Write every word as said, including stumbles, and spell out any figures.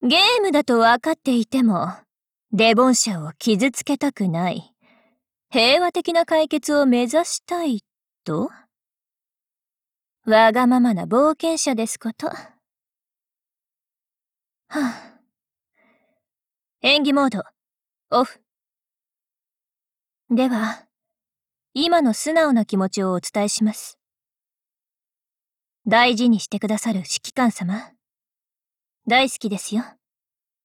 ゲームだと分かっていても、デボン社を傷つけたくない。平和的な解決を目指したい、とわがままな冒険者ですこと。はあ、演技モード、オフ。では、今の素直な気持ちをお伝えします。大事にしてくださる指揮官様。大好きですよ。